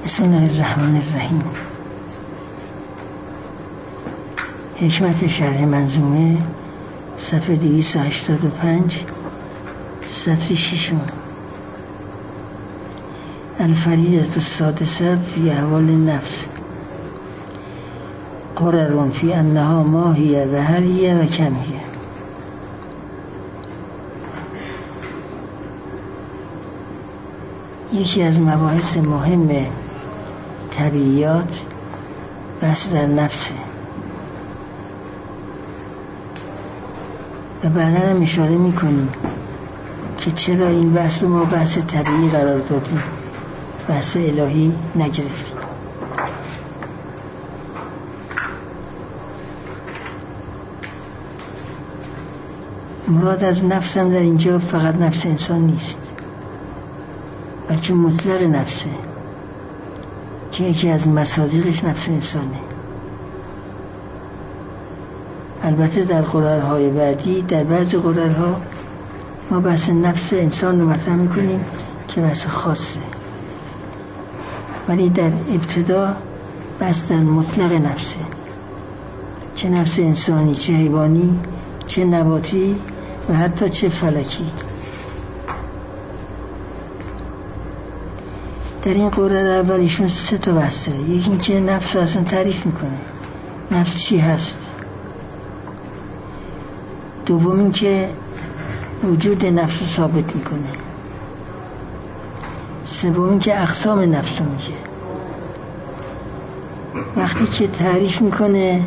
بسم الله الرحمن الرحیم. حکمت شرح منظومه صفحه 285 سطر 6. الفریضة السادسة فی احوال النفس قرر فی انها ما هی و هل هی و کم هی. یکی از مباحث مهم طبیعیات بحث در نفسه و بعدا هم اشاره میکنیم که چرا این بحث رو ما بحث طبیعی قرار دادیم، بحث الهی نگرفتیم. مراد از نفس هم در اینجا فقط نفس انسان نیست، بلکه مطلق نفسه که یکی از مصادیقش نفس انسانه. البته در قرارهای بعدی، در بعض قرارها ما بحث نفس انسان رو مطرح میکنیم که بحث خاصه، ولی در ابتدا بحث در مطلق نفسه، چه نفس انسانی، چه حیوانی، چه نباتی و حتی چه فلکی. در این قرار اولیشون 3 تا بحث داره. یکی این که نفس رو اصلا تعریف میکنه، نفس چی هست. دوم این که وجود نفس رو ثابت میکنه. سوم این که اقسام نفس رو میگه. وقتی که تعریف میکنه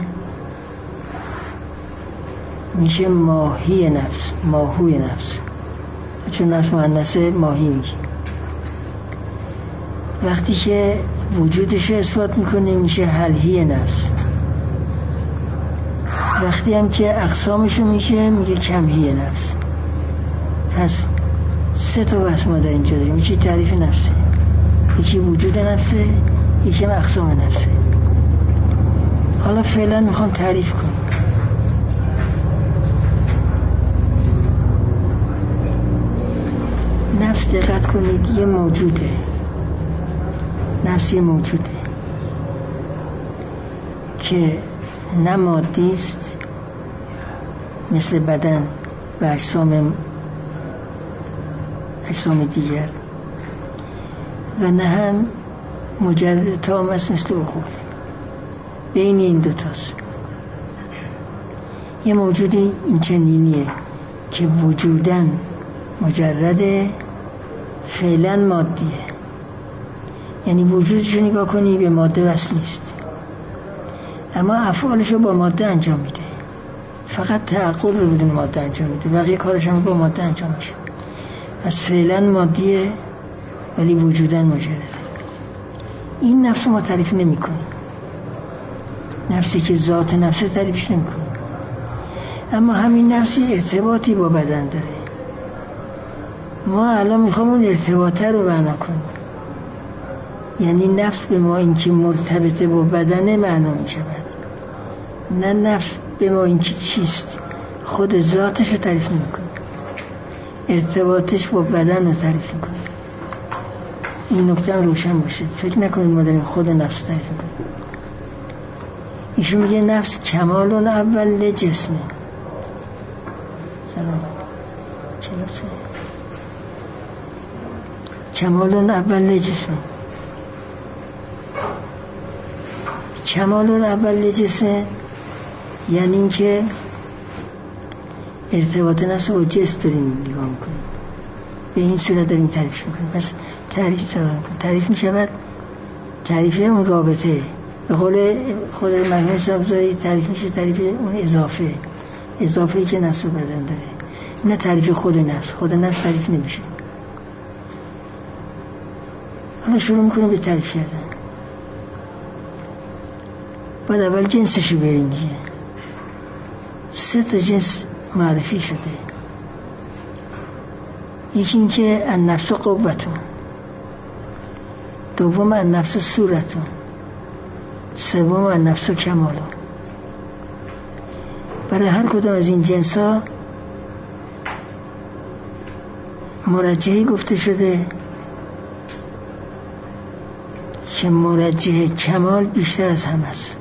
میشه ماهی نفس، ماهوی نفس، چون نفس مؤنثه ماهی میگه. وقتی که وجودش رو اثبات میکنه میشه حلهی نفس. وقتی هم که اقسامش رو میگه کمهی نفس. پس 3 تا بحث ما در اینجا داریم. یکی تعریف نفسه، یکی وجود نفسه، یکی هم اقسام نفسه. حالا فعلا میخوام تعریف کنم. نفس دقت کنید یه موجوده، نفس یه موجوده که نه مادی است مثل بدن و اجسام دیگر و نه هم مجرد تام است مثل عقول. بین این دوتاست. یه موجودی این چنینیه که وجودن مجرد، فعلا مادیه، یعنی وجودش رو نگاه کنی به ماده وصل نیست، اما افعالش رو با ماده انجام میده. فقط تعقل رو بدون ماده انجام میده، بقیه کارش هم با ماده انجام میشه. پس فعلا مادیه ولی وجودن مجرده. این نفس ما تعریف نمی کنیم، نفسی که ذات نفس تعریفش نمی کنیم، اما همین نفسی ارتباطی با بدن داره. ما الان میخوام اون ارتباطه رو معنا کنیم. یعنی نفس به ما اینکه مرتبطه با بدن معنا می شود، نه نفس به ما اینکه چیست، خود ذاتش رو تعریف نمی کنه، ارتباطش با بدن رو تعریف می کنه. این نکته هم روشن باشه. فکر نکنید ما داریم خود نفس رو تعریف می کنیم. ایشون میگه نفس کمال اول جسمه. سلام کلاسه. کمال اول جسمه. کمال اول جسمه یعنی این که ارتباط نفس با جسم داریم نگاه میکنیم، به این صورت داریم تعریف میکنیم. پس تعریف میشود تعریف اون رابطه. به قول خود مرحوم سبزاری تعریف میشه تعریف اون اضافه‌ای که نفس و بدن داره، نه تعریف خود نفس. خود نفس تعریف نمیشه. حالا شروع میکنیم به تعریف کردن. باید اول جنسش رو بریم دیگه. 3 تا جنس معرفی شده. یکی این که النفس قوتون، دوم النفس صورتون، سوم النفس کمالون. برای هر کدام از این جنس ها مرجعی گفته شده که مرجح کمال بیشتر از همه است.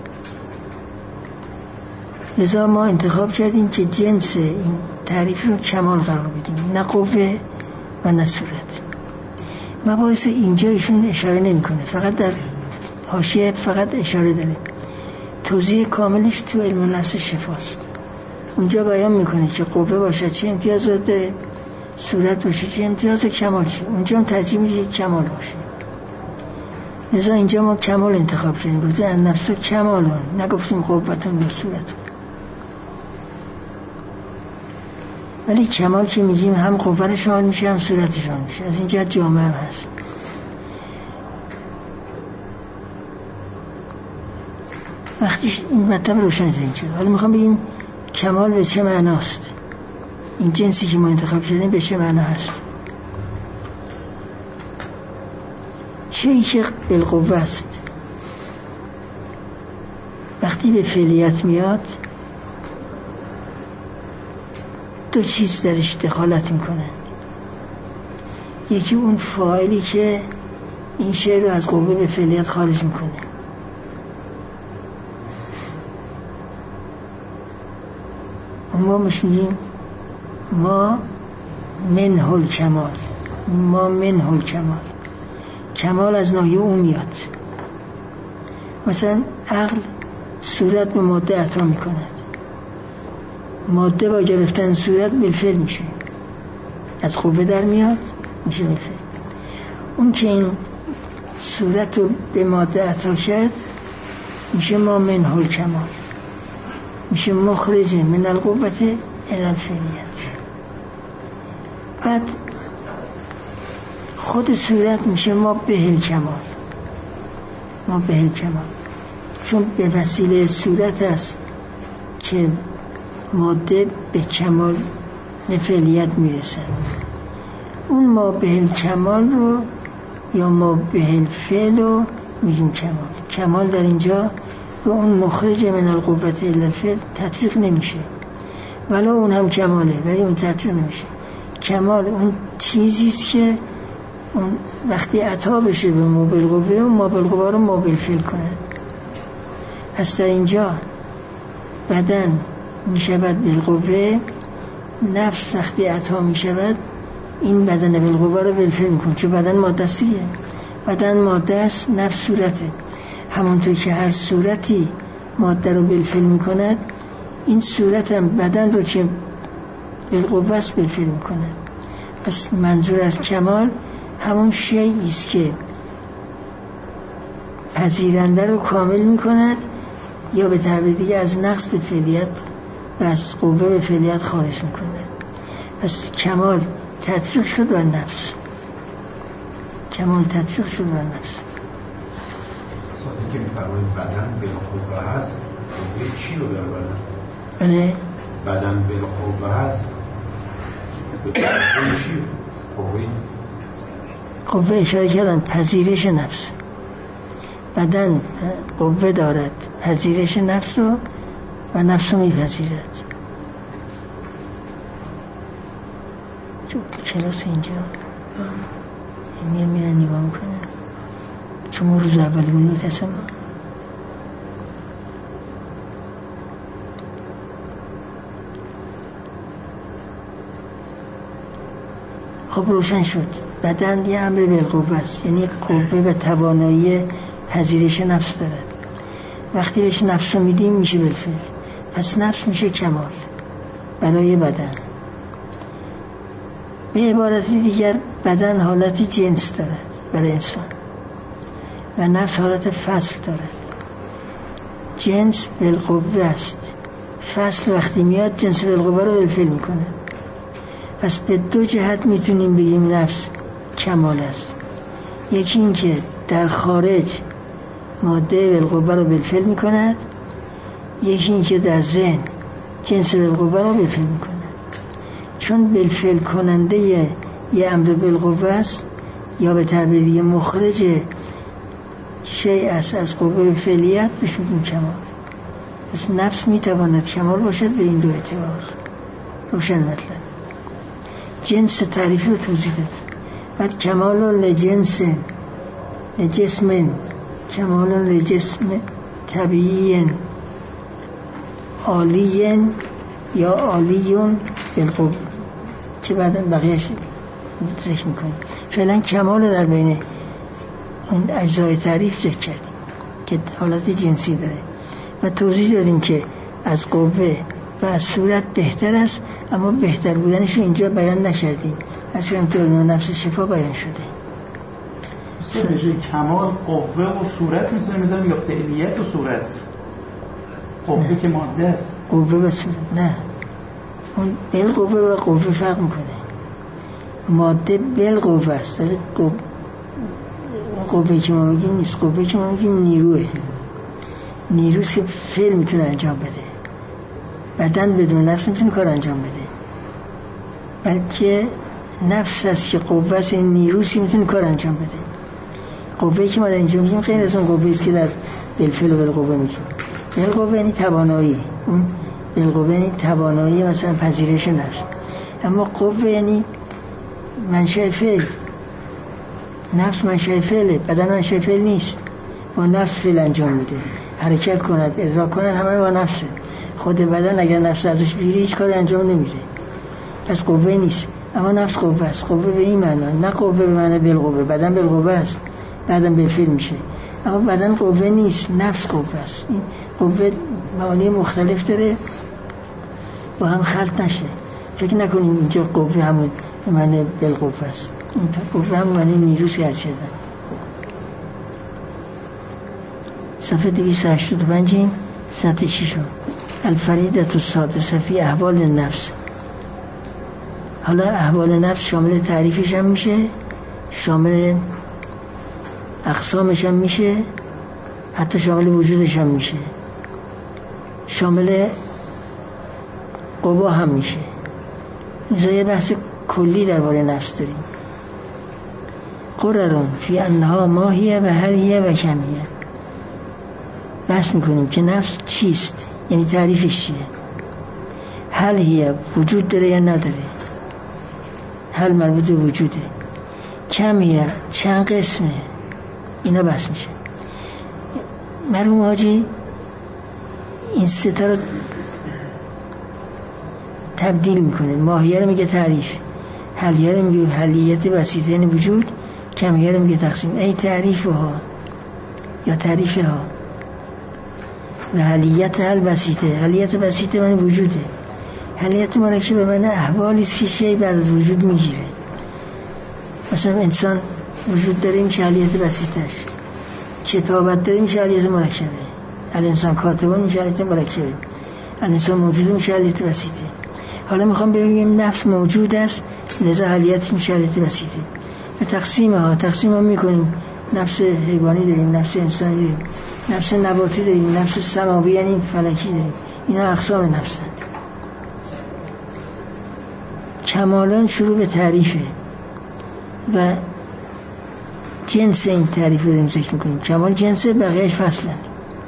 لذا ما انتخاب کردیم که جنس این تعریف رو کمال قرار بدیم، نه قوه و نه صورت. مباحث اینجا ایشون اشاره نمی کنه، فقط در حاشیه فقط اشاره داره. توضیح کاملش تو علم نفس شفاست. اونجا بیان میکنه که قوه باشه چه امتیازات داره، صورت باشه چه امتیاز، کمال چه. اونجا هم ترجیح میده کمال باشه. لذا اینجا ما کمال انتخاب کردیم، گفتیم ان نفس کمالون، نگفتیم قوتون یا صورتون. ولی کمال که میگیم هم قوه شامل میشه هم صورت شامل میشه. از اینجا جامع هم هست. وقتی این مطلب روشن ترین شد، حالا میخوام بگیم کمال به چه معناست، این جنسی که ما انتخاب کردیم به چه معنا هست. شیئی که بالقوه است وقتی به فعلیت میاد دو چیز درش دخالت میکنند. یکی اون فاعلی که این شی رو از قوه به فعلیت خارج میکنه، ما مش میگیم ما منه الکمال، ما منه الکمال، کمال از ناحیه اون میاد. مثلا عقل صورت به ماده عطا میکند، ماده با گرفتن صورت بالفعل میشه، از قوه در میاد میشه بالفعل. اون که این صورت رو به ماده عطا کرد میشه ما منه الکمال، میشه مخرج من القوت الی الفعلیت. بعد خود صورت میشه ما به الکمال، ما به الکمال، چون به وسیله صورت است که ماده به کمال به فعلیت میرسه. اون ما به الکمال رو یا ما به الفعل رو میگیم کمال. کمال در اینجا به اون مخرج من القوت الی الفعل تطبیق نمیشه، ولی اون هم کماله ولی اون تطبیق نمیشه. کمال اون چیزیست که اون وقتی عطا بشه به ما بالقوه، اون ما بالقوه رو ما بالفعل کنه. پس در اینجا بدن میشود بالقوه، نفس وقتی عطا میشود این بدن بالقوه رو بالفعل میکنه، چون بدن ماده است دیگه. بدن ماده است، نفس صورته. همونطور که هر صورتی ماده رو بالفعل میکند، این صورت هم بدن رو که بالقوه است بالفعل میکند. پس منظور از کمال همون شیئی است که پذیرنده رو کامل میکند، یا به تعبیر دیگه از نقص به فعلیت و از قوه به فعلیت خارج میکنه. پس کمال تطبیق شد بر نفس، کمال تطبیق شد بر نفس. ساده که میفرمایید بدن بالقوه هست، قوه چی رو داره بدن؟ بله؟ بدن بالقوه هست، قوه چی؟ قوه اشاره کردن پذیرش نفس. بدن قوه دارد پذیرش نفس رو و نفس رو میپذیرد. تو کلاس اینجا میرن نگاه میکنن، چون ما روز اول می‌بینید اصلا خب روشن شد. بدن یه امر بالقوه است، یعنی قوه و توانایی پذیرش نفس دارد. وقتی بهش نفس رو میدیم میشه بالفعل، پس نفس میشه کمال برای بدن. به عبارت دیگر بدن حالت جنس دارد برای انسان و نفس حالت فصل دارد. جنس بالقوه است، فصل وقتی میاد جنس بالقوه رو بالفعل میکنه. پس به دو جهت میتونیم بگیم نفس کمال است. یکی این که در خارج ماده بالقوه رو بالفعل میکند، یکی این که در ذهن جنس بالقوه رو بالفعل میکند. چون بالفعل کننده یه امر بالقوه است، یا به تعبیر دیگه مخرج شیء است از قوه به فعلیت، بهش میگیم کمال. پس نفس میتواند کمال باشد به این دو اعتبار. روشن مطلب. جنس تعریفی رو توضیح داد. بعد کمال لجنس لجسمن کمال لجسم طبیعی عالی یا عالیون بالقوه که بعدا بقیهش ذکر میکنیم. فعلا کمال در بین اون اجزای تعریف ذکر کردیم که حالت جنسی داره و توضیح دادیم که از قوه و از صورت بهتر است، اما بهتر بودنش رو اینجا بیان نکردیم، از چون تو نفس شفا بیان شده. میشه کمال قوه و صورت میتونه بزنیم یا فعلیت و صورت؟ قوه که ماده است. قوه و صورت نه، اون بالقوه و قوه فرق میکنه. ماده بالقوه است، قوه که ما میگیم نیست. قوه که ما میگیم نیروه، نیروست که فعل میتونه انجام بده. بدن بدون نفس میتونه کار انجام بده، بلکه نفس است که قوه است، این نیروست میتونه کار انجام بده. قوه‌ای که ما در اینجا میگیم غیر از اون قوه‌ای است که در بالفعل و بالقوه میگیم. بالقوه یعنی توانایی، اون بالقوه یعنی توانایی مثلا پذیرش نفس، اما قوه یعنی منشأ فعل. نفس منشأ فعله، بدن منشأ فعل نیست، با نفس فعل انجام میده، حرکت کند ادراک کند همه با نفسه. خود بدن اگر نفس ازش بیری هیچ کاری انجام نمیده، پس قوه نیست. اما نفس قوه است. قوه به این معنا، نه قوه به معنی بالقوه. بدن بالقوه است، بعدم بالفعل میشه، اما بدن قوه نیست، نفس قوه است. این قوه معانی مختلف داره، با هم خلط نشه. فکر نکنیم اینجا قوه همون معنی بالقوه است. این قوه همون معنی نیروست که شده. صفحه 285 سطح 6 الفریدة السادسه فی احوال النفس. حالا احوال نفس شامل تعریفش هم میشه، شامل اقسامش هم میشه، حتی شامل وجودش هم میشه، شامل قوا هم میشه. اینجا یه بحث کلی درباره نفس داریم. قررون فی انها ماهیه و هلیه و کمیه. بحث میکنیم که نفس چیست، یعنی تعریفش چیه. هلیه وجود داره یا نداره، هل مربوط به وجوده. کمیه چند قسمه، اینا بحث میشه. مرحوم حاجی این سه تا رو تبدیل میکنه. ماهیه رو میگه تعریف، هلیه رو میگه هلیت بسیطه یعنی وجود، کمیه رو میگه تقسیم ای تعریف ها یا تعریف ها. و هلیت هل بسیطه، هلیت بسیطه معنی وجوده. هلیت مرکبه معنی احوالی است که شی بعد از وجود میگیره. مثلا انسان وجود داره میشه هلیت بسیطش، کتابت داره میشه هلیت مرکبه، الانسان کاتبان میشه هلیت مرکبه، الانسان موجود میشه هلیت بسیطه. حالا میخوام ببینیم نفس موجود است، لذا هلیت میشه هلیت بسیطه. و تقسیم ها میکنیم. نفس حیوانی داریم، نفس انسانی داریم، نفس نباتی داریم، نفس سماوی یعنی فلکی داریم. اینا اقسام نفسند. کمالان شروع به تعریفه و جنس این تعریف رو داریم ذکر میکنیم. کمال جنسه، بقیهش فصلند.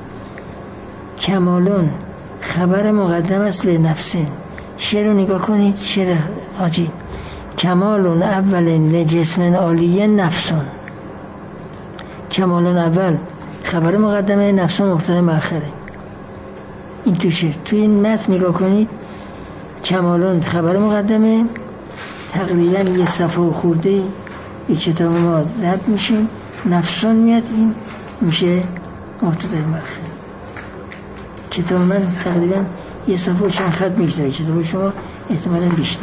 کمالون خبر مقدم است لنفسه. شعر رو نگاه کنید، شعر حاجی. کمالون اول لجسم عالی نفسون. کمالون اول خبر مقدمه، نفسون مبتدا مؤخره. این تو شعر. تو این متن نگاه کنید، کمالون خبر مقدمه، تقریبا یه صفحه و خورده به کتاب ما رد میشیم، نفسون میاد، این میشه مبتدا مؤخر. کتاب من تقریبا یه صفحه و چند خط میگذاره، کتاب شما احتمالا بیشتر.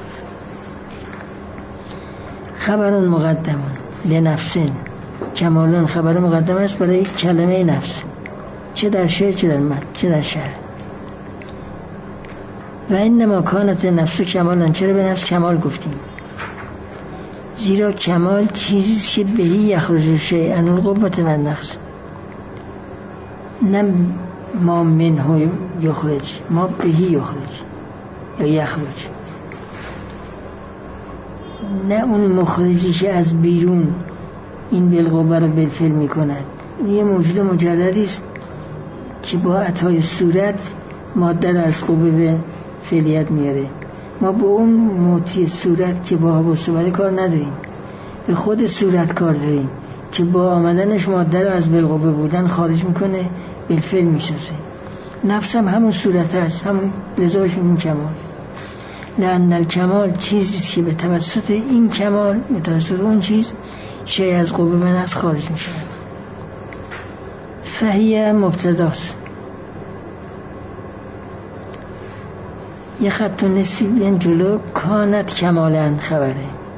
خبرون مقدمون لنفسین. کمالون خبر مقدم است برای کلمه نفس، چه در شعر چه در متن چه در شعر. و اینما کانت نفس کمالن. چرا به نفس کمال گفتیم؟ زیرا کمال چیزیست که بهی یخرج شیء عن القوة و النقص، نه ما منه یخرج، ما بهی یخرج یا یخرج، نه اون مخرجی که از بیرون این بالقوه رو بالفعل می کند. یه موجود مجردی است که با عطای صورت ماده رو از قوه به فعلیت میاره. ما با اون موتی صورت که با صورت کار نداریم، به خود صورت کار داریم که با آمدنش ماده رو از بالقوه بودن خارج میکنه، بالفعل میشناسه. نفس هم همون صورت هست، همون لذاش این کمال. لأن الکمال چیزیست که به توسط این کمال، به توسط اون چیز، شیء از قوه به نفس خارج میشه. فهیه مبتداست. یه خط و نصفی بیان جلو، کانت کمالن خبره.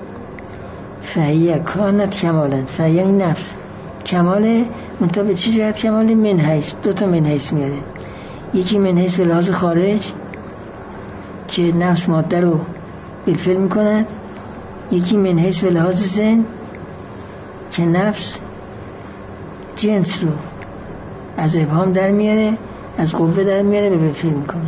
فهیه کانت کمالن، فهیه یعنی نفس کماله، منتها به چی جهت کماله؟ من حیث، دو تا من حیث میاره. یکی من حیث به لحاظ خارج که نفس ماده رو بالفعل میکند، یکی من حیث به لحاظ ذهن که نفس جنس رو از ابهام در میاره، از قوه در میاره، به بالفعل میکنه.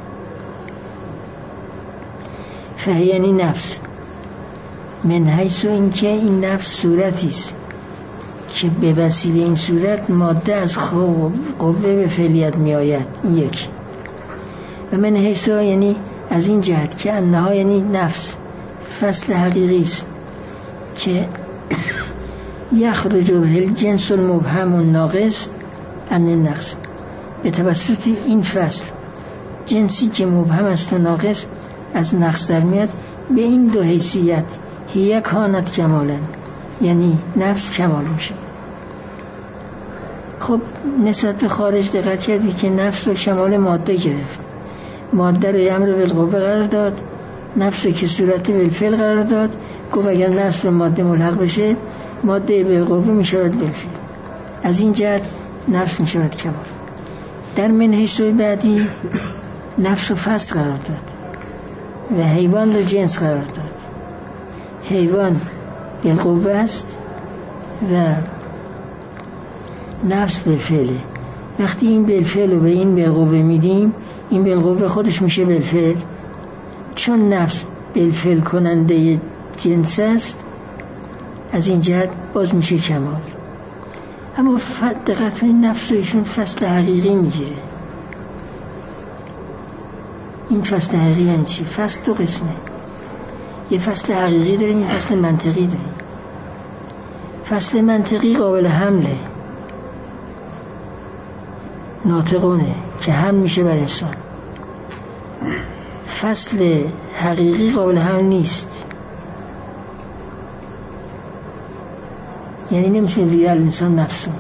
فهی یعنی نفس. من حیث این که این نفس صورتی است که به وسیله این صورت ماده از قوه به فعلیت می آید. یک. و من حیث یعنی از این جهت که انها یعنی نفس فصل حقیقی است که یخرج الجنس المبهم الناقص عن النقص، به توسط این فصل جنسی که مبهم است و ناقص از نقص در میاد. به این دو حیثیت هی کانت کمالا، یعنی نفس کمال میشه. خب نسبت به خارج دقت کردی که نفس رو کمال ماده گرفت، ماده رو امر بالقوه قرار داد، نفس رو که صورت بالفعل قرار داد. گفت اگر نفس به ماده ملحق بشه، ماده بالقوه میشود بالفعل. از این جهت نفس میشود کمال. در منحصر بعدی نفس رو فصل قرار داد و حیوان رو جنس قرار داد. حیوان بالقوه است و نفس بالفعله. وقتی این بالفعل رو به این بالقوه میدیم، این بالقوه خودش میشه بالفعل. چون نفس بالفعل کننده جنس است، از این جهت باز میشه کمال. اما دقت کنید نفس رو ایشون فصل حقیقی میگیره. این فصل حقیقی یعنی چی؟ فصل دو قسمه. یه فصل حقیقی داریم، یه فصل منطقی داریم. فصل منطقی قابل حمله، ناطقونه که حمل میشه بر انسان. فصل حقیقی قابل حمل نیست، یعنی نمیتونه ریال انسان نفسون،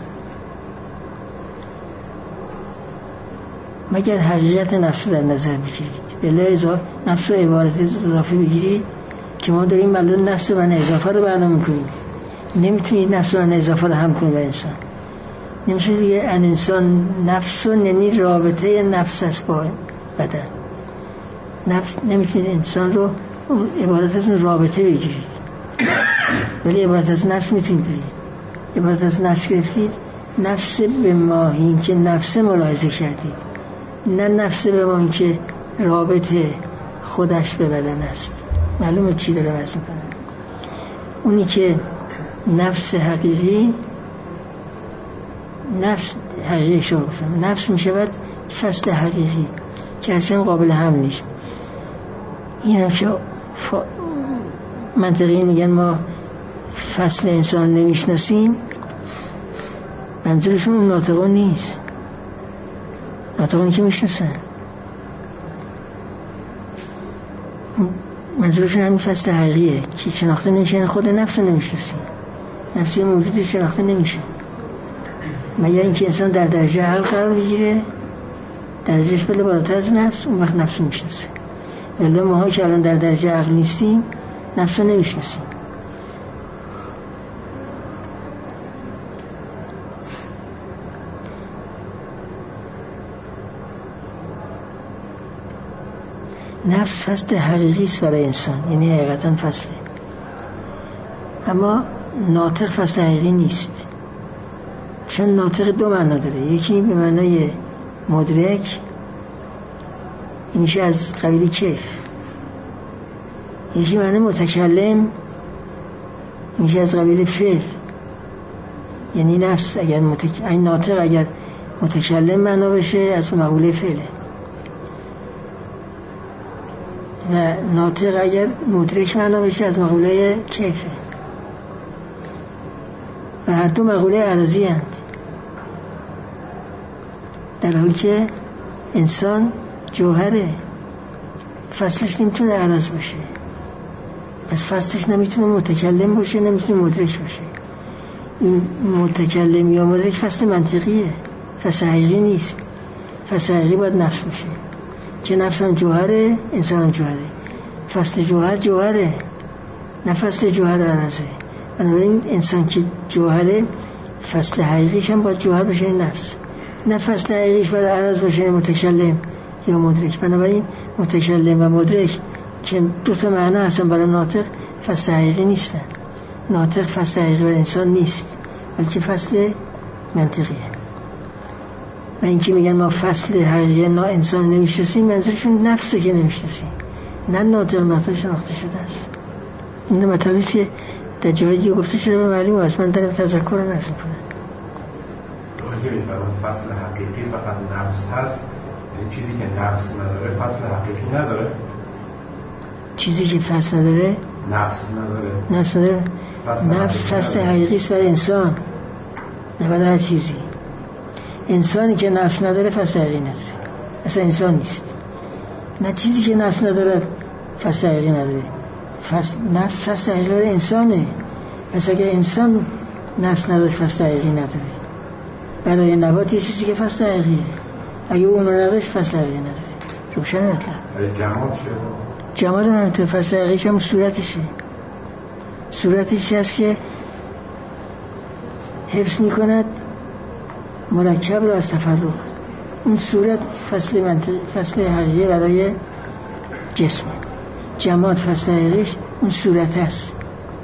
مگر حقیقت نفس رو در نظر بگیرید. بلا نفس رو عبارت اضافه بگیرید که ما داریم ملون نفس من اضافه رو برنامه میکنیم. نمیتونید نفس من اضافه رو هم کنید به انسان. نمیشه دیگه ان انسان نفسون، یعنی رابطه نفس است با بدن. نفس نمیتونید انسان رو عبارت از اون رابطه بگیرید، ولی عبارت از نفس میتونید بگیرید. عبارت از نفس گرفتید، نفس به ماهی که نفس ملاحظه کردید، نه نفس به ماهی که رابطه خودش به بدن است. معلومه چی داره وضع میکنه. اونی که نفس حقیقی، نفس حقیقی شما گفتم، نفس میشود فصل حقیقی که اصلا قابل هم نیست. این هم که منطقی میگن ما فصل انسان نمیشناسیم، منظورشون اون ناطقون نیست. ناطقون که میشناسن، منظورشون همین فصل حقیقیه که شناخته نمیشه. خود نفس رو نمیشناسیم، نفسی موجود شناخته نمیشه مگر اینکه انسان در درجه عقل قرار بگیره، درجهش بله بالاتر از نفس، اون وقت نفس رو میشناسه. ولی ما که الان در درجه عقل نیستیم، نفس رو نمیشناسیم. نفس فصل حقیقی است برای انسان، یعنی حقیقتا فصله. اما ناطق فصل حقیقی نیست، چون ناطق دو معنا داره. یکی به معنای مدرک، اینش از قبیل کیف. یکی معنی متکلم، اینش از قبیل فعل. یعنی نفس اگر این ناطق اگر متکلم معنا بشه، از مقوله فعله، و ناطق اگر مدرک معنا بشه، از مقوله کیفه. و هر دو مقوله عرضی هستند، در حالی که انسان جوهره، فصلش نمیتونه عرض باشه، پس فصلش نمیتونه متکلم باشه، نمیتونه مدرک باشه. این متکلم یا مدرک فصل منطقیه، فصل حقیقی نیست. فصل حقیقی باید نفس باشه که نفس هم جوهره، انسان هم جوهره. فصل جوهر جوهره، نه فصل جوهر عرضه. بنابراین انسان که جوهره، فصل حقیقیش هم باید جوهر باشه، نفس. نه فصل حقیقیش باید عرض باشه، متکلم یا مدرک. بنابراین متکلم و مدرک که دو تا معنی هستن برای ناطق، فصل حقیقی نیستن. ناطق فصل حقیقی برای انسان نیست، بلکه فصل منطقیه. و اینکه میگن ما فصل حقیقی نا انسان نمیشناسیم، منظورشون نفسه که نمیشناسیم، نه ناطق شناخته شده است. این مطلبی که در جای دیگه گفته شده به معلوم است، من دارم تذکر رو نرسیم کنم. فصل حقیقی فقط نفس هست، چیزی که نفس نداره فصل حقیقی نداره. چیزی که فصل نداره نفس نداره. نفس فصل حقیقی است برای انسان، نه برای هر چیزی. انسانی که نفس نداره فصل حقیقی نداره، اصلا انسان نیست. نه چیزی که نفس نداره فصل حقیقی نداره. نفس فصل حقیقی برای انسانه. پس اگر انسان نفس نداره فصل حقیقی نداره. برای نبات یه چیزی که فصل حقیقیه، اگه اون رو نداشت فصل حقیقی نداره. روشن نکنه. جماد شده. جماد هم تو فصل حقیقیش هم صورتشه. صورتش هست که حفظ میکند مرکب رو از تفرق. اون صورت فصل حقیقی برای جسم. جماد فصل حقیقیش اون صورت هست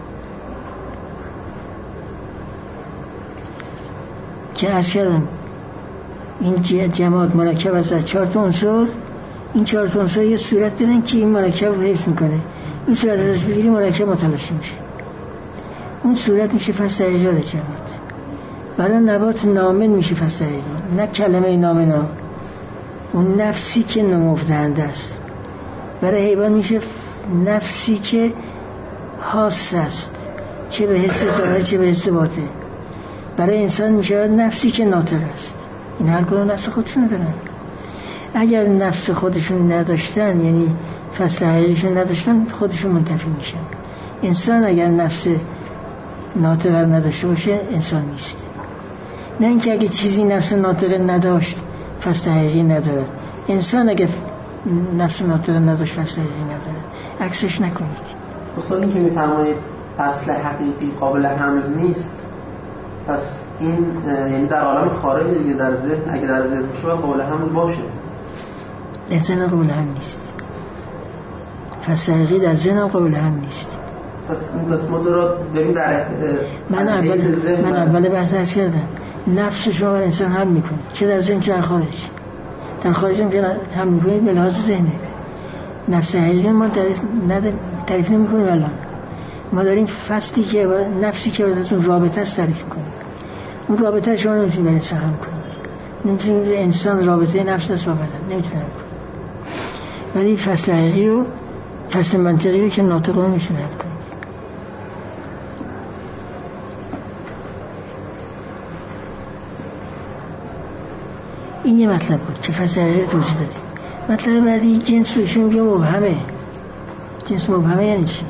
که از کردم این جماد مرکب از 4 تا عنصر. این 4 تا عنصر یه صورت دارن که این مرکب رو حفظ میکنه. این صورت ازش بگیری مرکب متلاشی میشه، اون صورت میشه فصل حقیقی جماد. برای نبات نامن میشه فصل حقیقی، نه کلمه نامنا، اون نفسی که نمودهنده است. برای حیوان میشه نفسی که حاس است، چه به حس ظاهر چه به حس باطن. برای انسان میشه نفسی که ناطق است. این هر کدوم نفس خودشون دارن. اگر نفس خودشون نداشتن، یعنی فصل حقیقیشون نداشتن، خودشون منتفی میشن. انسان اگر نفس ناطق نداشته باشه انسان نیست. نه اینکه اگه چیزی نفس ناطق نداشت فصل حقیقی نداره. انسان اگه نفس ناطق نداشت فصل حقیقی نداره. عکسش نکنید. استاد این که میفرمایید فصل حقیقی قابل حمل نیست، پس این یعنی در عالم خارج دیگه، در ذهن اگه در ذهن باشه باید قابل حمل باشه. در ذهن قابل حمل نیست. فصل حقیقی در ذهن قابل حمل نیست. پس ما داریم در من اول بحث هست کردم. نفس شما بر انسان حمل میکنه، چه در ذهن چه در خارج. در خارج هم که حمل میکنید به لحاظ ذهنه. نفس حقیقی ما تعریف نمی کنیم الان. ما داریم فصلی که نفسی که از اون رابطه است تعریف کنیم. اون رابطه شما نمیتونید به انسان هم کنید. نمیتونید انسان رابطه نفس است با بدن نمیتونه هم کنید. ولی فصل حقیقی رو، فصل منطقی رو که ناطق رو نمیتونه هم کنید. این یه مطلب بود که فصل حقیقی رو توضیح دادیم. مطلب بعدی جنس رو ایشون میگه مبهمه. جنس مبهمه یعنی چی؟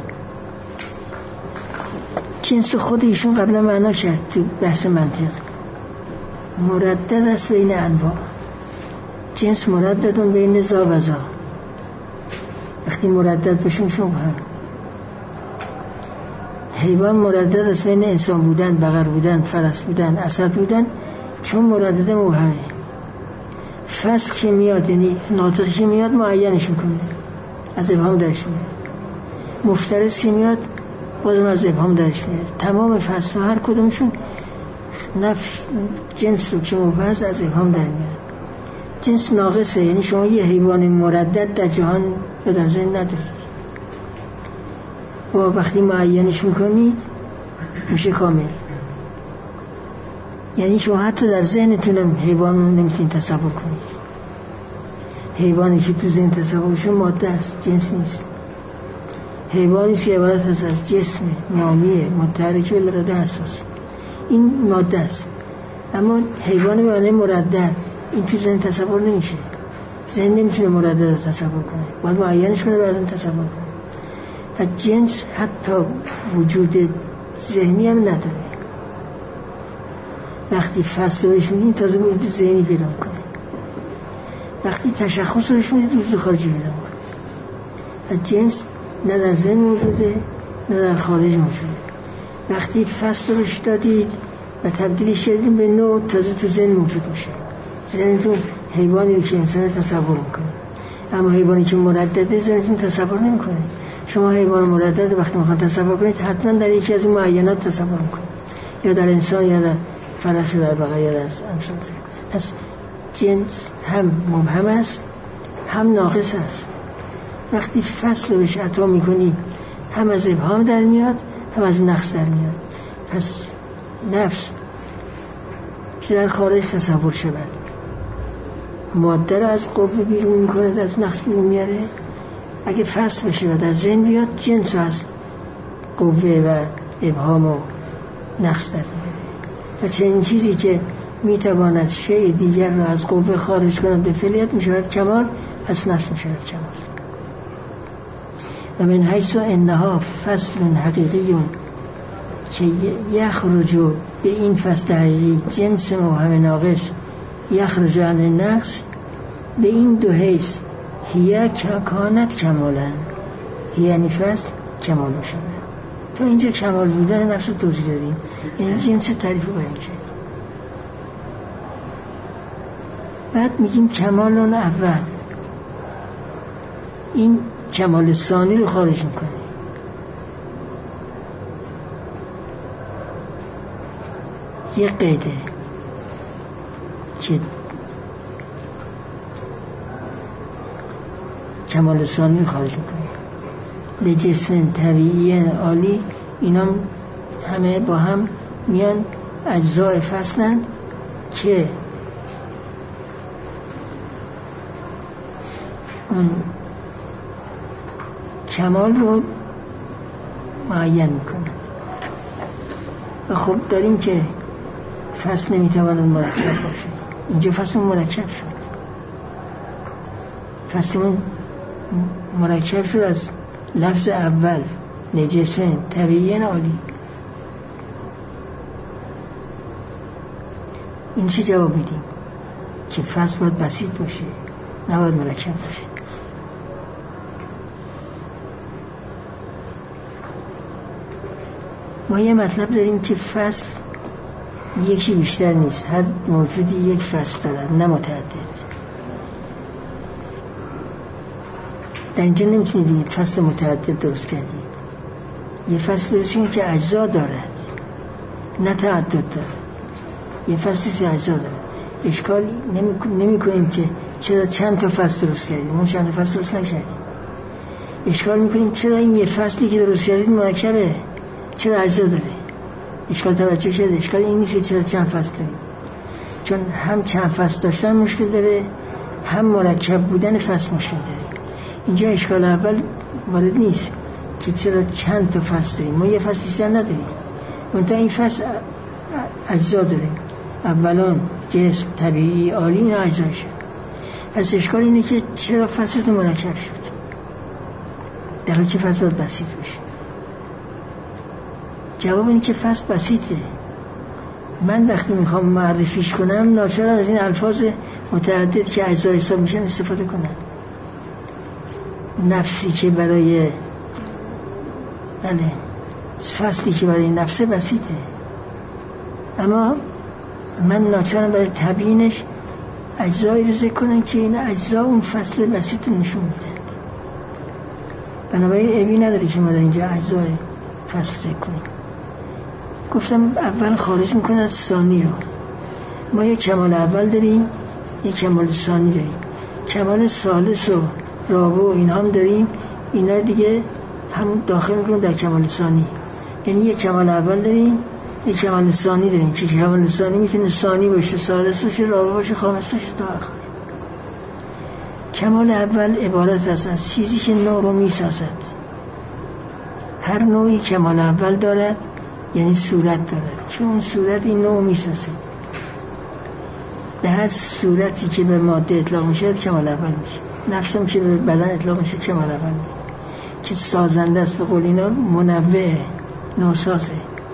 جنس خود ایشون قبلا معنا کرد تو بحث منطق. مردد است بین انواع. جنس مرددون بین ذا و ذا. وقتی مردد بشه میشه مبهم. حیوان مردد است بین انسان بودن، بقر بودن، فرس بودن، اسد بودن، چون مردد مبهمه. فصل که میاد یعنی ناطق که میاد معینش میکنه، از ابهام درش میاد. مفترس که میاد بازم از ابهام درش میاد. تمام فصل هر کدومشون نفس جنس رو که مبهز از ابهام در میاد. جنس ناقصه، یعنی شما یه حیوان مردد در جهان رو در ذهن ندارید. با وقتی معینش میکنید میشه کامل. یعنی شما حتی در ذهنتون حیوان رو نمیتونید تصور کنید. حیوانی که تو ذهن تصورشون ماده است، جنس نیست. حیوانی که عبارت است از جسم نامیه متحرک به اراده حساس. این ماده است. اما حیوان به معنی مردد این تو ذهن تصور نمیشه. ذهن نمیتونه مردد رو تصور کنه، باید معینش کنه بعداً تصور کنه. و جنس حتی وجود ذهنی هم نداره. وقتی فصل رو بهش میدین تازه وجود ذهنی پیدا کنه، وقتی تشخص رو بهش میدید وجود خارجی پیدا کنه. و جنس نه در ذهن موجوده نه در خارج موجوده. وقتی فصل رو بهش دادید و تبدیلش کردیم به نوع تازه تو ذهن موجود میشه. ذهنتون حیوانی که انسان تصور میکنه، اما حیوانی که مردده ذهنتون تصور نمیکنه. شما حیوان مردد وقتی میخواد تصور کنید حتما در یکی از این معینات تصور میکنید، یا در انسان یا در فرس یا در بقیه یا در امثال. پس جنس هم مبهم است هم ناقص است. وقتی فصل رو بهش عطا میکنید هم از ابهام در میاد هم از نقص در میاد. پس نفس که در خارج تصور شود ماده رو از قوه بیرون میکنه، از نقص بیرون میاره. اگه فصل بشه و در ذهن بیاد جنس رو از قوه و ابهام و نقص در میاره. و چنین چیزی که میتواند شیء دیگر رو از قوه خارج کنه به فعلیت میشود کمال، پس نفس میشود کمال. و من حیث انها فصل حقیقی که یخرج به این فصل حقیقی جنس موهم ناقص یخرج عن النقص، به این دو حیث هیه کانت کمالن، یعنی فصل کمال شده. تو اینجا کمال بودن نفس رو توضیح داریم، این جنس تعریف رو باید کرد. بعد میگیم کمال اون اول، این کمال ثانی رو خارج میکنه. یه قیده که کمال ثانی رو خارج میکنه. لجسم طبیعی عالی، اینا همه با هم میان اجزای فصلند که اون کمال رو معین میکنه. و خب داریم که فصل نمیتواند مرکب باشه. اینجا فصل مرکب شد. فصل مرکب شد از لفظ اول نجسن طبیعی عالی. این چه جواب میدیم؟ که فصل باید بسیط باشه، نباید مرکب باشه. ما یه مطلب داریم که فصل یکی بیشتر نیست، هر موجودی یک فصل دارد، نه متعدد. در اینجا نمیتونید بگید فصل متعدد درست کردید. یه فصل درست کنید که اجزا دارد، نه تعدد دارد. یه فصلی که اجزا دارد. اشکال نمی کنیم که چرا چند تا فصل درست کردید، ما چند تا فصل درست نکردیم. اشکال میکنیم چرا این یه فصلی که درست کردید مرکبه، چرا اجزا داره. اشکال توجه شده. اشکال این نیست که چرا چند فصل دارید، چون هم چند فصل داشتن مشکل داره، هم مرکب بودن فصل مشکل داره. اینجا اشکال اول وارد نیست که چرا چند تا فصل داریم. ما یه فصل بیشتر نداریم، منتها این فصل اجزا داره. اولان جسم طبیعی عالی، این اجزا شد. پس اشکال اینه که چرا فصل مرکب شد در حالی که فصل باید بسیط باشه. جواب اینه که فصل بسیطه. من وقتی میخوام معرفیش کنم ناچارم از این الفاظ متعدد که اجزا حساب میشن استفاده کنم. نفسی که برای فصلی که برای نفسه بسیطه، اما من ناچارم برای تبیینش اجزایی رو ذکر کنم که این اجزا اون فصل بسیط رو نشون میدن. بنابراین عیبی نداره که ما در اینجا اجزای فصل ذکر کنیم. گفتم اول خارج میکنه از ثانی رو. ما یک کمال اول داریم، یک کمال ثانی داریم. کمال ثالث و رابع و این هم داریم. اینا دیگه همون داخل میکنیم در کمال ثانی. یعنی یک کمال اول داریم، یک کمال ثانی داریم که کمال ثانی میتونه ثانی باشه، ثالث باشه، رابع باشه، خامس باشه تا آخر. کمال اول عبارت است از چیزی که نوع رو میسازد. هر نوعی کمال اول دارد یعنی صورت دارد که اون صورت این نوع میسازه. به هر صورتی که به ماده اطلاق میشه کمال اول میشه. نفسم که به بدن اطلاق میشه کمال اول میشه که سازنده است. به قول اینا منوع نوسازه.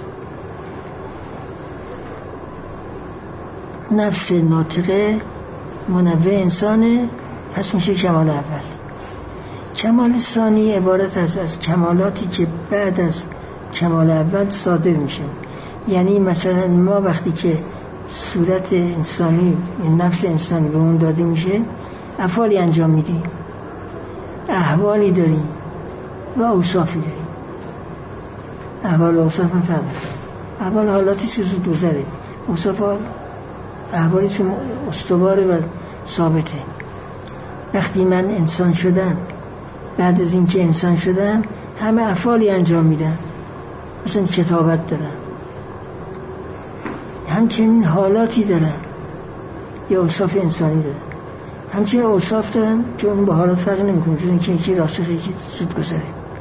نفس ناطقه منوع انسانه، پس میشه کمال اول. کمال ثانی عبارت است از کمالاتی که بعد از کمال اول صادر میشه. یعنی مثلا ما وقتی که صورت انسانی، نفس انسانی به اون داده میشه، افعالی انجام میدیم، احوالی داریم و اوصافی داریم. احوال و اوصاف هم فرق داره. احوال حالاتی که زود گذره، اوصاف احوالی که استواره و ثابته. وقتی من انسان شدم، بعد از اینکه انسان شدم همه افعالی انجام میدم، مثلا کتابت دارم، همچنین حالاتی دارم یا اوصاف انسانی دارم، همچنین اوصاف دارم که اون با حالات فرق نمیکنه، چون اینکه یکی راسخه یکی زود گذره.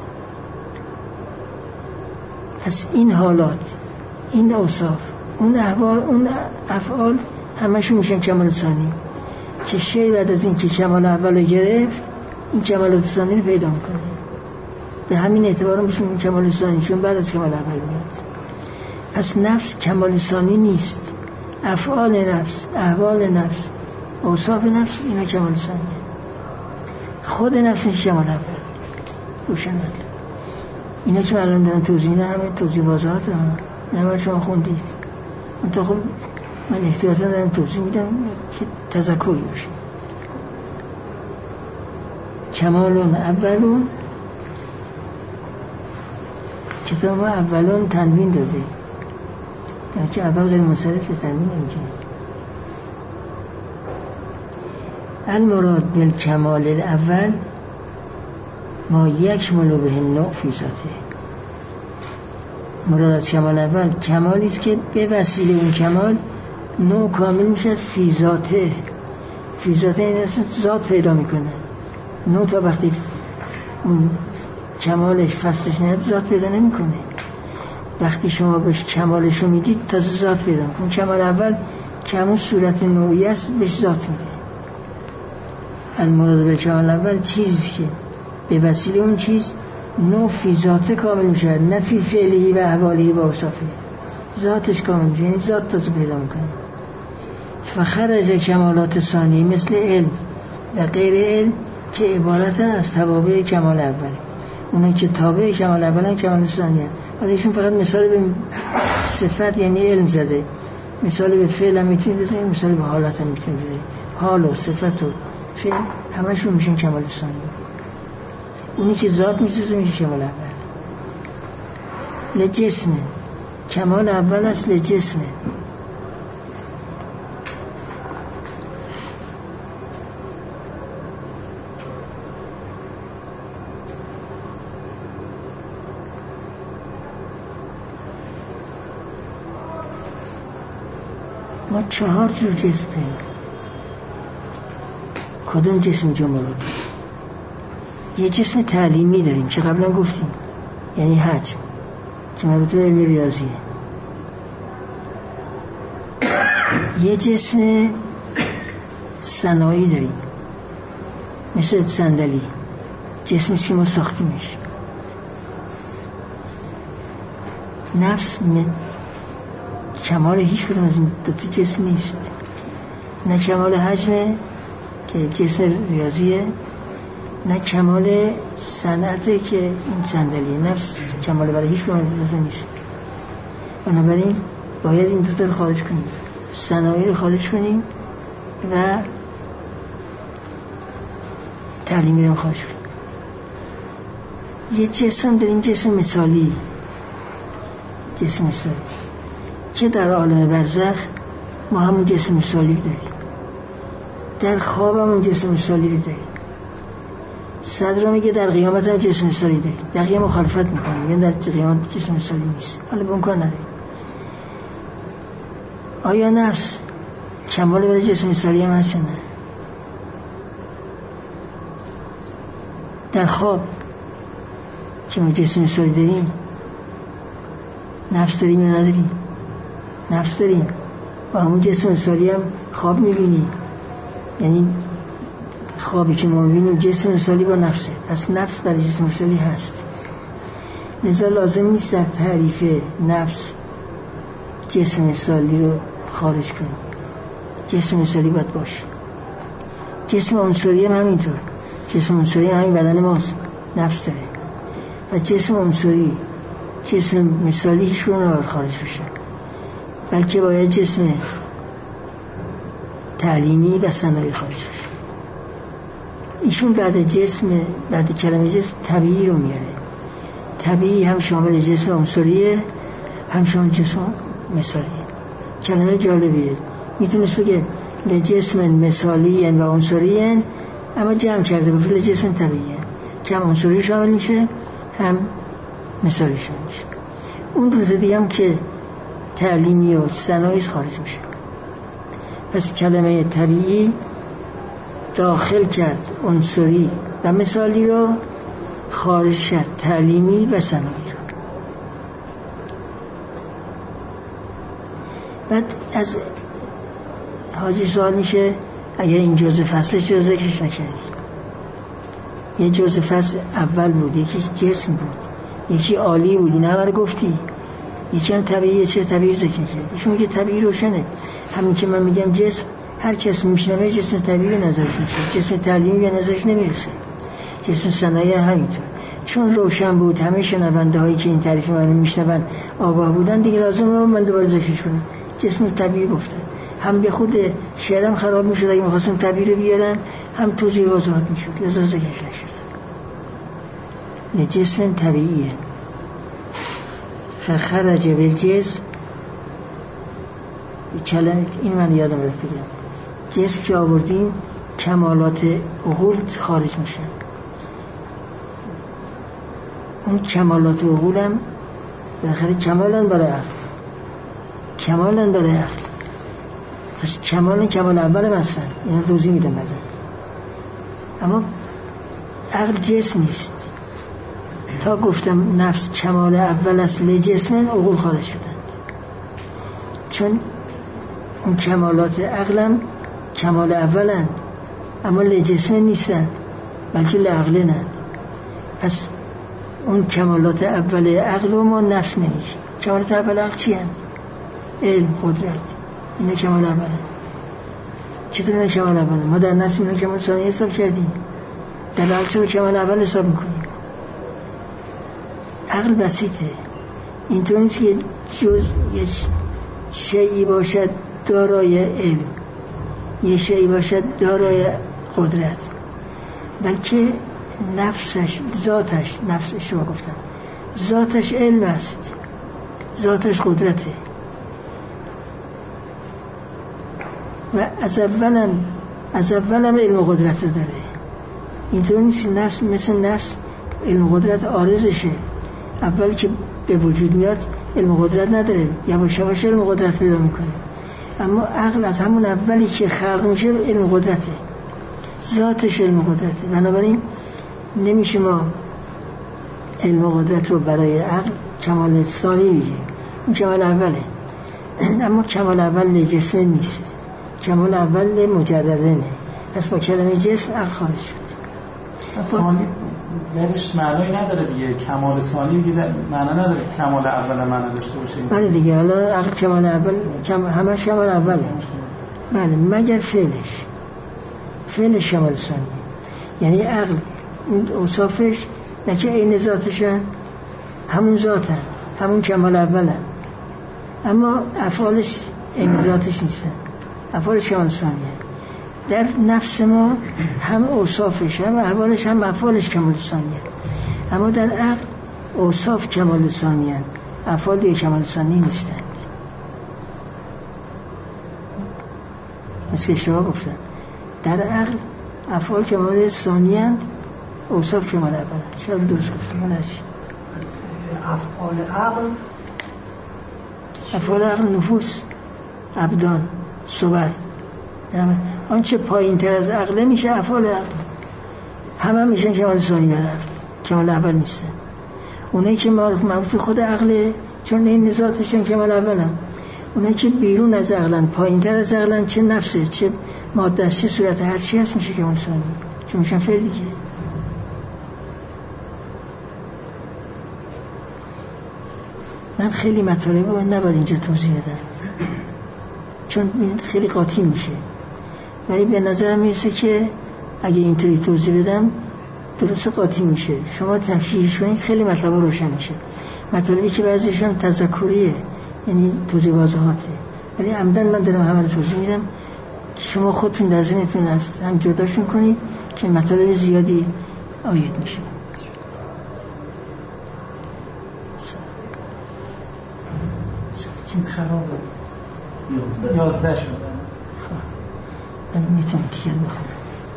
پس این حالات، این اوصاف، اون احوال، اون افعال همشون میشن کمال ثانی که شی بعد از این که کمال اول رو گرفت این کمال ثانی رو پیدا میکنه. به همین اعتبار هم بهشون کمال ثانی، چون بعد از کمال اول میاد. پس نفس کمال ثانی نیست. افعال نفس، احوال نفس، اوصاف نفس، اینا کمال ثانی. خود نفس نیست کمال اول. روشن اینا که الان دارن توضیح نه، همه توضیح واضحات هم همه شما خوندید. منطقه خب من احتیاطا دارم توضیح میدم که تذکری باشه. کمالون اولون، کتاب ما اولون تنوین داده، یعنی که اول غیر منصرف به تنوین نمیشه. المراد بالکمال الاول ما یکمل به النوع فی ذاته. مراد از کمال اول کمالی است که به وسیله اون کمال نوع کامل میشه فی ذاته. فی ذاته این اصلا ذات پیدا میکنه. نوع تا وقتی اون کمالش فصلش نیاد ذات پیدا نمیکنه. وقتی شما بهش کمالش رو میدید تازه ذات پیدا میکنه. کمال اول که همون صورت نوعی است بهش ذات میده. المراد به کمال اول چیزی که به وسیله اون چیز نوع فی ذاته کامل میشه، نه فی فعلی و احوالی و اوصافی. ذاتش کامل میشه، یعنی ذات تازه پیدا میکنه. فخرج کمالات ثانی مثل علم و غیر علم که عبارت از توابع کمال اول. اونایی که تابع کمال اولن کمال ثانی هست. حالا ایشون فقط مثال به صفت یعنی علم زده، مثال به فعل هم میتونید بزنید، مثال به حالت هم میتونید بزنید. حال و صفت و فعل همشون میشن کمال ثانی. اونی که ذات میسازه میشه کمال اول. لجسم کمال اول است. لجسم ما 4 جور جسم داریم. کدوم جسم جملات؟ یه جسم تعلیمی داریم که قبلا گفتیم، یعنی حجم که مربوط به علم ریاضیه. یه جسم صناعی داریم مثل صندلی، جسمی که ما ساختیمش. نفس کمال هیچ کدوم از این دوتا جسم نیست. نه کمال حجمه که جسم ریاضیه، نه کمال صنعته که این صندلیه. نفس کمال برای هیچ کدوم از این دوتا نیست. بنابراین باید این دوتا رو خارج کنیم، صنایع رو خارج کنیم و تعلیمی رو خارج کنیم. یه جسم داریم، جسم مثالی، جسم مثالی که در عالم برزخ ما همون جسم مثالی داریم، در خواب همون جسم مثالی داریم. صدر میگه در قیامت هم جسم مثالی داریم. بقیه مخالفت میکنه، یعنی در قیامت جسم مثالی نیست. حالا به اون کار نداریم. آیا نفس کمال برای جسم مثالی هم هست نه؟ در خواب که ما جسم مثالی داریم نفس داریم یا نداریم؟ نفس داریم. با همون جسم مثالی هم خواب میبینیم، یعنی خوابی که ما میبینیم جسم مثالی با نفسه، پس نفس برای جسم مثالی هست. لذا لازم نیست در تعریف نفس جسم مثالی رو خارج کنیم، جسم مثالی باید باشه. جسم عنصری هم همینطور، جسم عنصری همین بدن ماست، نفس داره، و جسم عنصری جسم مثالی هیچون رو خارج بشه، بلکه باید جسم تعلیمی و صنایعی خارج بشه. ایشون بعد کلمه جسم طبیعی رو میاره. طبیعی هم شامل جسم عنصریه هم شامل جسم مثالیه. کلمه جالبیه، میتونست بگه لجسم مثالی و عنصری، اما جمع کرده گفت لجسم طبیعیه، که هم عنصری شامل میشه هم مثالی شامل میشه. اون دو تا دیگه هم که تعلیمی و صنایعی خارج میشه. پس کلمه طبیعی داخل کرد عنصری و مثالی رو، خارج شد تعلیمی و صنایعی رو. بعد از حاجی سوال میشه اگر این جزء فصلش چرا ذکرش نکردی؟ یه جزء فصل اول بود، یکی جسم بود، یکی عالی بود، این همه رو گفتی، یکی هم طبیعیه، چرا طبیعی ذکر کردی؟ چون که طبیعی روشنه. همین که من میگم جسم، هر کس میشنوه جسم طبیعی نظرش میشه، جسم تعلیمی به نظرش نمیرسه، جسم صنایعی همینطور. چون روشن بود، همه شنونده هایی که این تعریف منو میشنون آگاه بودن، دیگه لازم رو من دوباره ذکرش کنم. جسم طبیعی گفتن، هم به خود شعرم خراب میشد اگه میخواستم طبیعی رو بیارم، هم توضیح وضاحت میشد، لذا ذکرش نشد. جسم طبیعیه. فخرج بالجسم، کلمه این من یادم رفت بگم، جسم که آوردیم کمالات عقول خارج میشن. اون کمالات عقول هم بالاخره کمالن برای عقل، کمالن برای عقل. پس کمال اول هم هستن، این روزی میدم بعد. اما عقل جسم نیست. تا گفتم نفس کمال اول است لجسمن، عقول خارج شدند، چون اون کمالات عقلم کمال اولند اما لجسمن نیستند بلکه لعقلنند. پس اون کمالات اول عقل رو ما نفس نمیشه. کمالات اول عقل چی هست؟ علم، قدرت، اینه کمال اول. چطور اینه کمال اول؟ ما در نفس اینه کمال ثانی حساب کردیم، در عقل چرا کمال اول حساب میکنیم؟ عقل بسیطه، اینطور نیست که جز یه شیئی باشد دارای علم، یه شیئی باشد دارای قدرت، بلکه نفسش، ذاتش، نفسش رو گفتم، ذاتش علم است، ذاتش قدرته. و از اولم علم و قدرت رو داره. اینطور نیست نفس مثل نفس علم و قدرت عارضشه، اول که به وجود میاد علم و قدرت نداره، یواش یواش علم و قدرت پیدا میکنه. اما عقل از همون اولی که خلق میشه علم و قدرته، ذاتش علم و قدرته. بنابراین نمیشه ما علم و قدرت رو برای عقل کمال ثانی میگیم، اون کمال اوله. اما کمال اول لجسم نیست، کمال اول مجردنه. پس با کلمه جسم عقل خارج شد. ثانی درش معنی نداره دیگه، کمال ثانی دیگه معنی نداره، کمال اول معنی داشته باشه. بله دیگه، حالا عقل کمال اول همش کمال اوله. بله، مگر فعلش کمال ثانی. یعنی عقل اون اوصافش نه که عین ذاتشن، همون ذاتن، همون کمال اولن، اما افعالش عین ذاتش نیستن، افعالش کمال ثانیه. در نفس ما هم اوصافش هم احوالش هم افعالش کمال ثانیه، اما در عقل اوصاف کمال ثانیه، افعال دیگه کمال ثانی نیستند. مثل اشتباه گفتن، در عقل افعال کمال ثانیه، اوصاف کمال اول. شاید درست گفتم. افعال عقل نفوس، ابدان، صبر، آنچه پایین تر از عقله میشه افعال عقل، همه میشن کمال ثانی در عقل، کمال اول نیستن. اونایی که مربوط خود عقله، چون این نزاعتشن کمال اولا. اونایی که بیرون از عقلن، پایین تر از عقلن، چه نفسه چه ماده چه صورت هر چی هست میشه کمال ثانی، چون میشن فعل دیگه. من خیلی مطالب رو نباید اینجا توضیح بدم چون خیلی قاطی میشه، ولی به نظر میرسه که اگه اینطوری توضیح بدم درست قاطی میشه. شما تفکیرش کنید خیلی مطلب روشن میشه. مطالبی که بعضیشون تذکریه، یعنی توضیح واضحاته، ولی عمدن من دارم همه رو توضیح میدم که شما خودتون در ذهنتون از هم جداشون کنید که مطالب زیادی آید میشه. این خرابه 11 شد. من میتونم دیگر بخونم.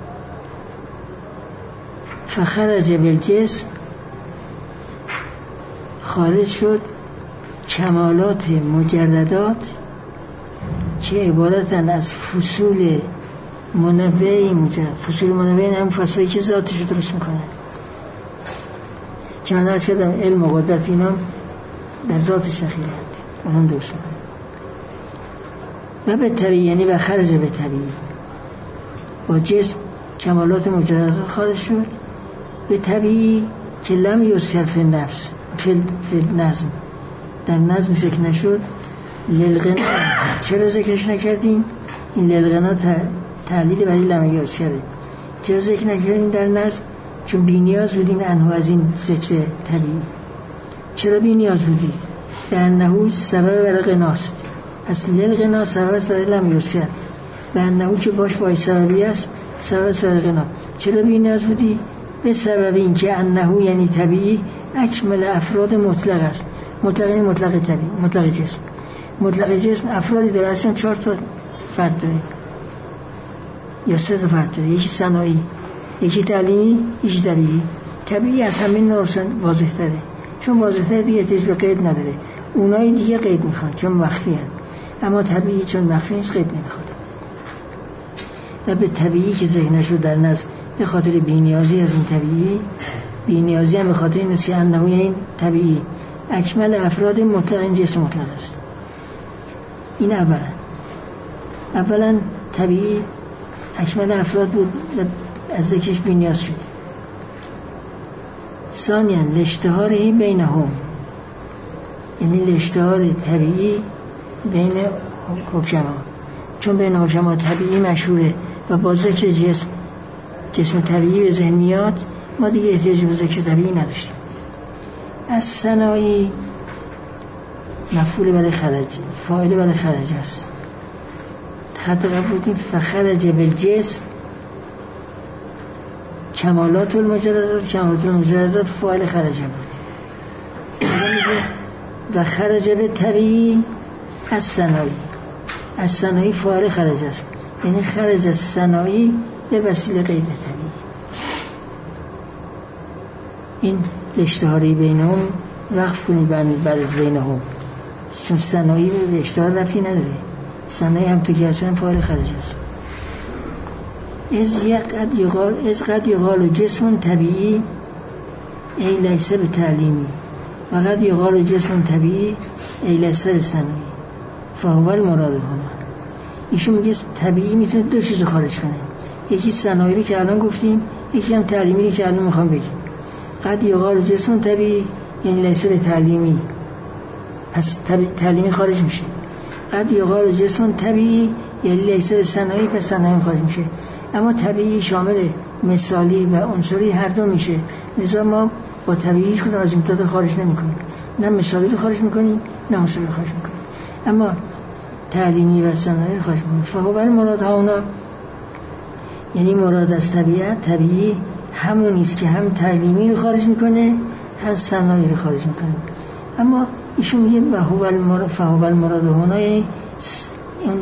فخرج بالجسم، خارج شد کمالات مجردات که عبارتن از فصول منوعی مجرد. فصول منوعی هم فصلی که ذاتش رو درست میکنه، که من از کردم علم و قدرت اینا در ذاتش نخیلند، اونم درست میکنه. و به طبیعی یعنی به خرج به طبیعی، با جسم کمالات مجردات خارج شد به طبیعی که لم یذکر فی النفس فی نظم، در نظم ذکر نشد. للغنا چرا ذکرش نکردیم؟ این للغنا تعلیل برای لم یذکره. چرا ذکر نکردیم در نظم؟ چون بی نیاز بودیم انها از این ذکر طبیعی. چرا بی نیاز بودیم؟ به انهو سبب برای غناست. پس للغنا سبب است برای لم یذکر، به انهو که باش باید سببی است سبب است برای غنا. چرا بی نیاز بودی؟ به سبب این که انهو یعنی طبیعی اکمل افراد مطلق است. مطلق یعنی مطلق طبیعی، مطلق جسم. مطلق جسم افرادی داره، اصلا 4 تا فرد داره یا 3 تا فرد داره، یکی صناعی، یکی تعلیمی، یکی طبیعی. طبیعی از همین نوع واضح تره، چون واضح تره دیگه احتیاج به قید نداره. اونایی دیگه قید میخوان چون مخفی هست، اما طبیعی چون مخفی نیست قید نمیخواد. و به طبیعی که ذکر نشد در نظم به خاطر بی‌نیازی از این طبیعی، بی‌نیازی هم به خاطر این است که انه این طبیعی اکمل افراد مطلق این جسم مطلق است. این اولا طبیعی اکمل افراد بود و از ذکرش بی‌نیاز شد. ثانیاً لاشتهاره بینهم، یعنی لاشتهار طبیعی بین حکما، چون بین حکما طبیعی مشهوره و با ذکر جسم طبیعی به ذهن میاد، ما دیگه احتیاج به ذکر طبیعی نداشتیم. از صناعی مفعول برای خرج، فاعل برای خرج است. خط قبل بودیم فخرج بالجسم کمالات المجردات فاعل خرج بود. و خرج به طبیعی از صناعی، از صناعی فاعل خرج است، یعنی خرج از صناعی به وسیله قید طبیعی. این اشتهاری بینهم وقف کنید بعد از بینهم، چون صناعی به اشتهار رفتی نداره. صناعی هم تو که اصلا فاعل خرج است. از قد یقال جسم طبیعی ای لیسه به تعلیمی و قد یقال جسم طبیعی ای لیسه به صناعی فهو المراد هنا. ایشون میگه طبیعی میتونه 2 چیز خارج کنه، یکی صناعی رو که الان گفتیم، یکی هم تعلیمی رو که الان میخوام بگیم. قد یقال جسم طبیعی یعنی لیسه به تعلیمی، پس تعلیمی خارج میشه. قد یقال جسم طبیعی یعنی لیسه به صناعی، پس صناعی خارج میشه. اما طبیعی شامل مثالی و عنصری هر دو میشه، لذا ما با طبیعی خود از این دو خارج نمیکنیم، نه مثالی رو خارج میکنیم نه عنصری رو خارج میکنیم، اما تعلیمی و صناعی رو خارج میکنیم. فهو المراد هنا یعنی مراد از طبیعی همونی است که هم تعلیمی رو خارج میکنه هم صناعی رو خارج میکنه. اما ایشون میگه فهو المراد هنا یعنی اون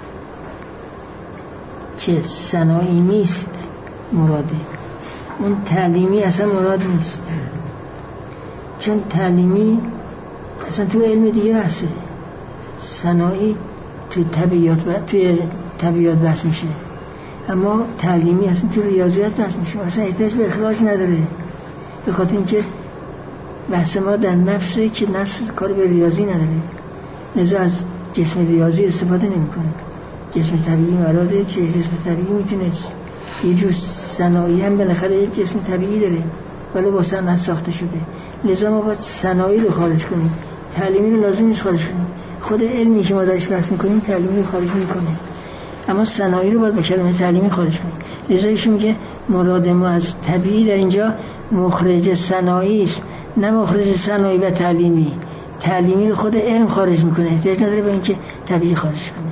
که صناعی نیست مراده، اون تعلیمی اصلا مراد نیست، چون تعلیمی اصلا تو علم دیگه هست، صناعی تو طبیعیات بحث میشه، اما تعلیمی اصلا تو ریاضیات بحث میشه، اصلا احتیاج به اخراج نداره، به خاطر اینکه بحث ما در نفسه که نفس کار به ریاضی نداره، لذا از جسم ریاضی استفاده نمی کنه. جسم طبیعی مراده که جسم طبیعی میتونه یه جور صنایعی هم بالاخره یک جسم طبیعی داره ولی با صنعت ساخته شده، لذا ما باید صنایعی رو خارج کنیم، تعلیمی رو لازم نیست خارج کنیم. خود علمی که ما درش بحث میکنیم تعلیمی رو خارج میکنه، اما صنایعی رو باید با کلمه تعلیمی خارج کنیم. لذا ایشون میگه مراد ما از طبیعی در اینجا مخرج صنایعی است، نه مخرج صنایعی و تعلیمی. تعلیمی رو خود علم خارج میکنه، احتیاج نداره به اینکه طبیعی خارج کنه.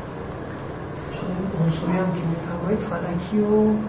عنصری هم که میفرمایید فلکی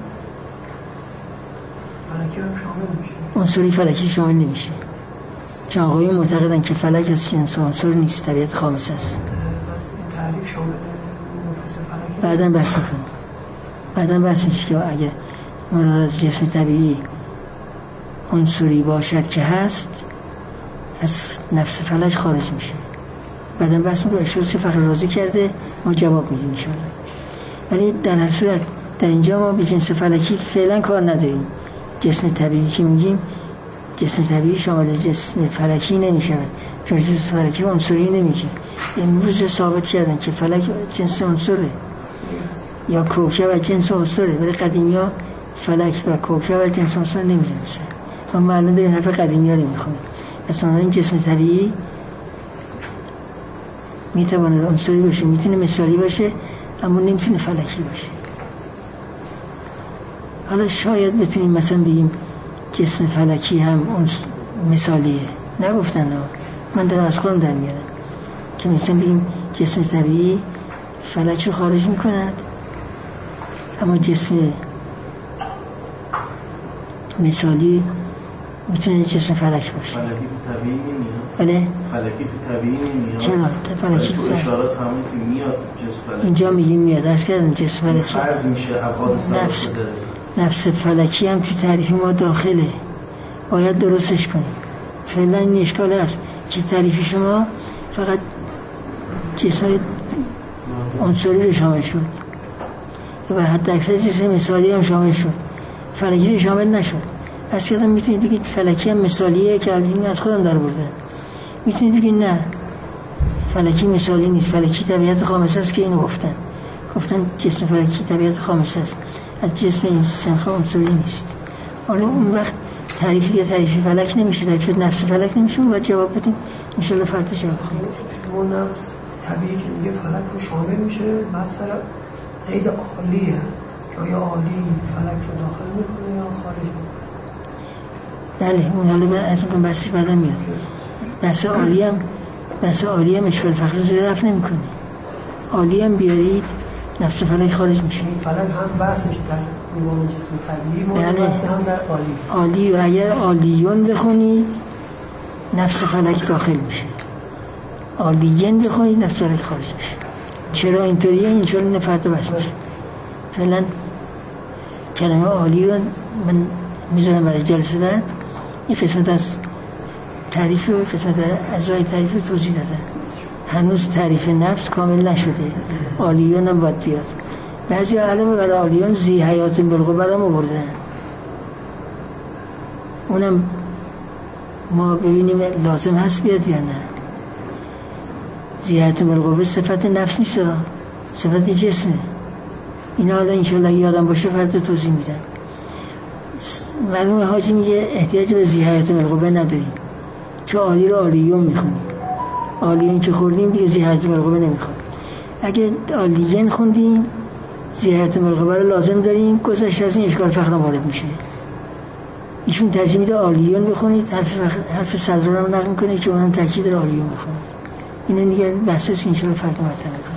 هم شامل میشه. عنصری فلکی شامل نمیشه، چون آقایون معتقدن که فلک از جنس عنصر نیست، طبیعت خامس است. تعریف شامل نفوس فلکی بعداً بحث میشه که اگه مراد از جسم طبیعی عنصری باشد که هست، از نفس فلک خارج میشه. بعداً بحث رو اشاره فخر رازی کرده، ما جواب میدیم انشاءالله. ولی در هر صورت در اینجا ما به جنس فلکی فعلا کار نداریم. جسم طبیعی که میگیم جسم طبیعی شامل جسم فلکی نمیشود، چون جسم فلکی عنصری نمیگیم. امروز ثابت کردن که فلک جنس عنصره یا کوکب و جنس عنصره، ولی قدیمی‌ها فلک و کوکب و جنس عنصر نمیدونستن. ما معلومه داریم حرف قدیمی‌ها رو میخونیم. اصلا این جسم طبیعی میتونه عنصری باشه، میتونه مثالی باشه، اما نمیتونه فلکی باشه. حالا شاید بتونیم مثلا بگیم جسم فلکی هم مثالیه، نگفتن ها، من دارم از خودم در میارم که مثلا بگیم جسم طبیعی فلک رو خارج میکند، اما جسم مثالی میتونه جسم فلک باشه. فلکی تو طبیعی نمیاد؟ بله؟ فلکی تو طبیعی نمیاد؟ چرا؟ فلکی تو اشارات همون که میاد جسم فلکی اینجا میگیم میاد، از کردم جسم فلکی فرض میشه ابعاد ثابت شده. نفس فلکی هم تو تعریف ما داخله، باید درستش کنیم. فعلا این اشکال هست که تعریف شما فقط جسم عنصری رو شامل شد و حتی اکثر جسم مثالی هم شامل شد، فلکی رو شامل نشد. از کردم میتونید بگید فلکی هم مثالیه که این از خودم در برده، میتونید بگید نه فلکی مثالی نیست، فلکی طبیعت خامسه است که اینو گفتن جسم فلکی طبیعت خامسه است، از جسم این سنخ عنصری نیست. حالا اون وقت تعریفی یا تعریفی فلک نمیشه، تعریف نفس فلک نمیشه. و جواب بدیم انشالله فردا جواب خواهیم. اون نفس طبیعی که میگه فلک رو شامل میشه، مثلا قید عالیه که آیا عالی فلک رو داخل میکنه یا خارج میکنه؟ بله اون حالا از اون بحثش بعدا میاد. بحث عالی هم اشکال فخر زیر رفت نمی کنه. عالی هم بیارید نفس فلک خارج میشه. فلک هم بحثش در دیوان جسم طبیعی، بله. بحث هم در عالی. عالی و اگر عالیون بخونید نفس فلک داخل میشه، عالیین بخونید نفس فلک خارج میشه. چرا اینطوریه؟ اینجوری نه فردا بحث میشه. فعلا کلمه عالی رو من میذارم برای جلسه بعد. این قسمت از تعریف و قسمت اجزای تعریف رو توضیح دادن. هنوز تعریف نفس کامل نشده، عالیون هم باید بیاد. بعضی علاوه بر عالیون ذی حیات بالقوه هم آوردن، اونم ما ببینیم لازم هست بیاد یا نه. ذی حیات بالقوه صفت نفس نیست، صفت جسمه. اینا حالا انشالله یادم باشه فردا توضیح میدم. معلومه حاجی میگه احتیاج به ذی حیات بالقوه نداریم، چون عالی رو عالیون میخونیم، عالیون که خوردیم دیگه ذی حیات بالقوه نمیخونیم. اگه عالیین خوندیم ذی حیات بالقوه رو لازم داریم، گذشت از این اشکال فخر وارد میشه. ایشون ترجیح میده عالیون بخونید، حرف صدر رو نقل کنید که اونم تاکید عالیون بخونید. این دیگه بحثش انشالله فردا مطرح